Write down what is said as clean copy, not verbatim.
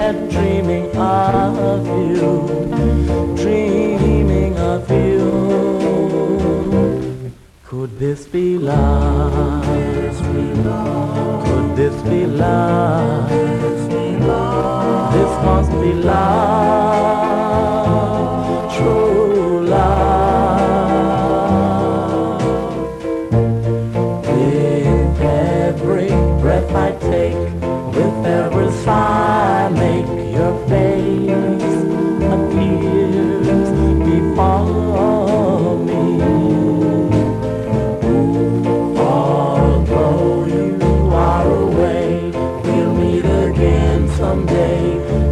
dreaming of you, dreaming of you. Could this be love? Could this be love? This must be love, true love. With every breath I take, with every sigh I make, your face appears before me. Although you are away, we'll meet again someday.